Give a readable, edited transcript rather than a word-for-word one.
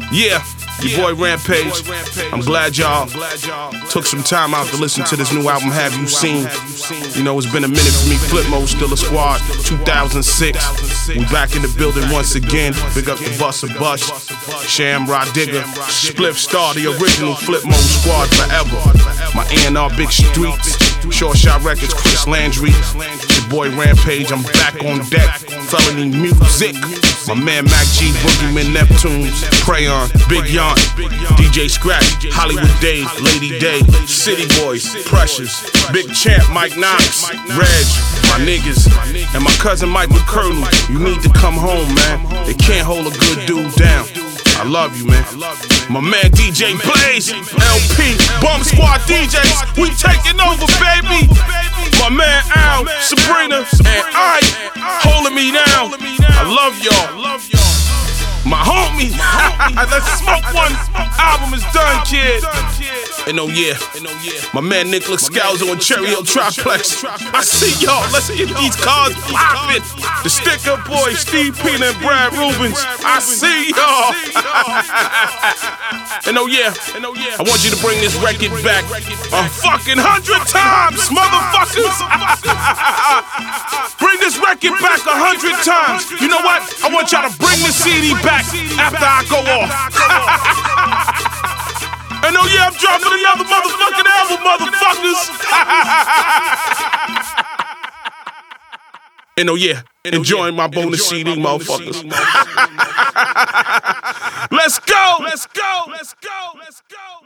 Yeah, your boy Rampage. I'm glad y'all took some time out to listen to this new album, Have You Seen? You know, it's been a minute for me. Flip Mode, still a squad. 2006. We back in the building once again. Big up the Busta Bush, Sham Rod Digger, Spliff Star, the original Flip Mode squad forever. My A&R Big Streets, Short Shot Records, Chris Landry. Your boy Rampage, I'm back on deck. Felony Music. My man Mac G, Boogeyman Neptunes, Crayon, Big Yon, DJ Scratch, Hollywood Dave, Lady Day, City Boys, Precious, Big Champ, Mike Knox, Reg, my niggas, and my cousin Michael Colonel. You need to come home, man. They can't hold a good dude down. I love you, man. My man DJ Blaze, LP, Bomb Squad DJs, we taking over, baby. My man Al, Sabrina, and I holding me down. I love y'all. My homie, let's smoke one. Album is done, kid. And oh yeah, my man Nicholas Scalzo and Cherry Hill Triplex. I see y'all. Let's get these cars poppin'. The Sticker Boy, Steve Pina and Brad Rubens. I see y'all. And oh yeah, I want you to bring this record back a fucking 100 times, motherfuckers. Bring this record back 100 times. You know what? I want y'all to bring the CD back after I go off. And oh yeah, I'm dropping another motherfucking album, motherfuckers. And oh yeah, enjoying my bonus CD, motherfuckers. Let's go.